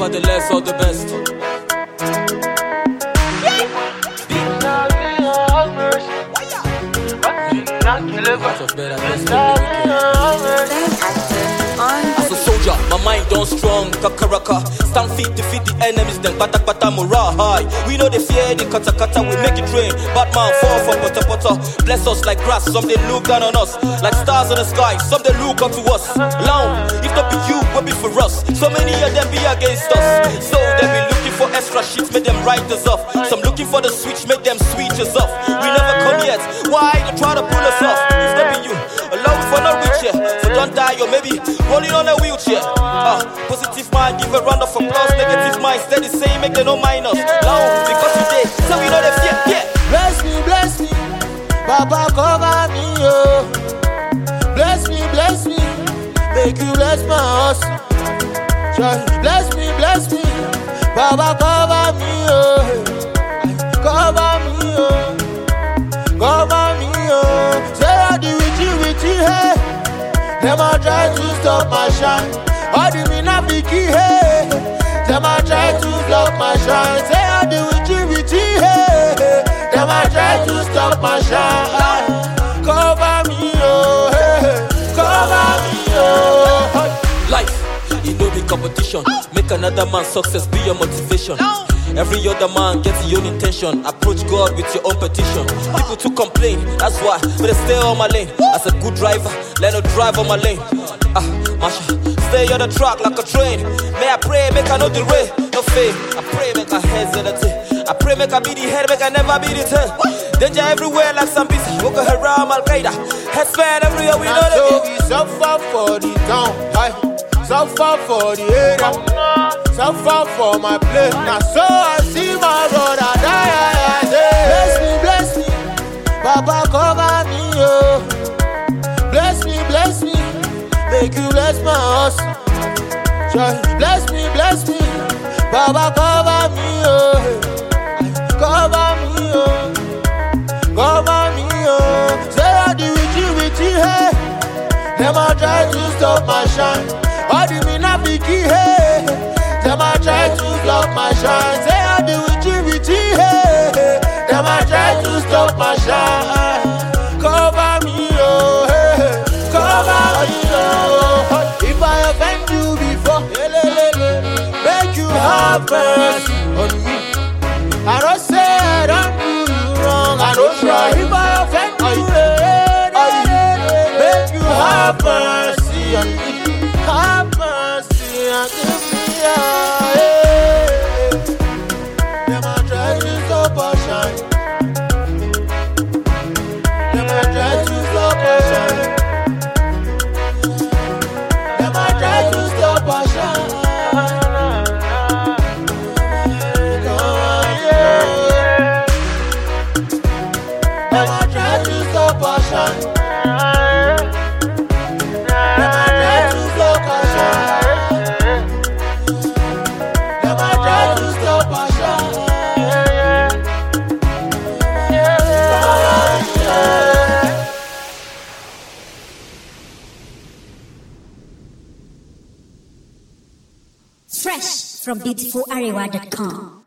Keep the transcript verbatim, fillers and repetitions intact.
Nevertheless, all the best. As a soldier, my mind don't strong, kakaraka. Stand feet to feed the enemies, then pata pata morale high. We know they fear the kata kata, we make it rain. Batman fall for pata pata. Bless us like grass, some they look down on us. Like stars in the sky, some they look up to us. Long, if not be you, what be for us? So many of them be against us. So they be looking for extra sheets, make them write us off. Some looking for the switch, make them switch us off. We never come yet, why they try to pull us off? If that be you, allow for no reach here. So don't die or maybe rolling on a wheelchair. Uh, positive mind, give a round of applause. Negative mind, steady saying, make them no minus. Long, because we did, so we know they fear, yeah. Bless me, bless me, Baba cover me, oh. Bless me, bless me, make you bless my house. Bless me, bless me, Baba cover me, oh. Cover me, oh. Cover me, oh. Say I do with you, with you, hey. Them a try to stop my shine. All the me not be key, hey. Them a try to block my shine. Say I do with you, with you, hey. Them a try to stop my shine. Cover me, oh, hey. Cover me, oh. Life, you know the competition. Make another man's success be your motivation. Every other man gets your own intention. Approach God with your own petition. People to complain, that's why, but they stay on my lane. As a good driver, let no drive on my lane. Ah, Masha, stay on the track like a train. May I pray, make I know the way, no faith. I pray, make I hesitate. I pray, make I be the head, make I never be the tail. Danger everywhere like some busy. Boko Haram, Al Qaeda. Headspad everywhere, we know that. So we suffer for the town, aye. Suffer for the area, suffer for my place. Now so I see my brother die, I, I say, bless me, bless me, Baba cover me, oh. Bless me, bless me, make you bless my house. Bless me, bless me, Baba cover me, oh. Cover me, oh. Cover me, oh. Say I do with you, with you, hey. Them a try to stop my shine. All the me not be key, hey. Them a try to block my shine. Say I do with you, with you, hey. Them a try to stop my shine. Cover me, oh, hey. Cover me, oh. If I offend you before, make you have mercy on me. I don't say I don't do you wrong, I don't try. If I offend you, make you have mercy on me. Have mercy and give me a hey. Them a try to stop our shine. Them a try to stop our shine. Them a try to stop our shine. Them a try to stop our shine. Fresh from beautiful arewa dot com.